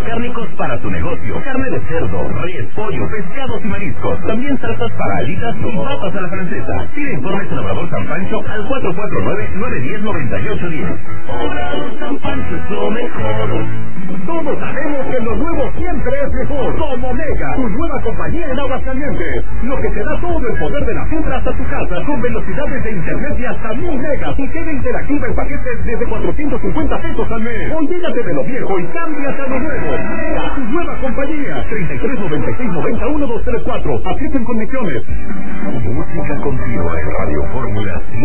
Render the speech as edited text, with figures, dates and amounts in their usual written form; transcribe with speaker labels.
Speaker 1: cárnicos para tu negocio. Carne de cerdo, res, pollo, pescados y mariscos. También salsas para alitas y papas a la francesa. Pide informes en Obrador San Pancho al 449-910-9810. Obrador San Pancho es lo mejor. Todos sabemos que lo nuevo siempre es mejor. Como Mega, tu nueva compañía en Aguascalientes. Lo que te da todo el poder de la fibra hasta tu casa, con velocidades de internet de hasta 1000 megas y queda interactiva en paquetes desde 450 pesos al mes. Olvídate de lo viejo y cámbiate a lo nuevo. Mega, tu nueva compañía. 3396901234. Apliquen condiciones. Música continua en Radio Fórmula.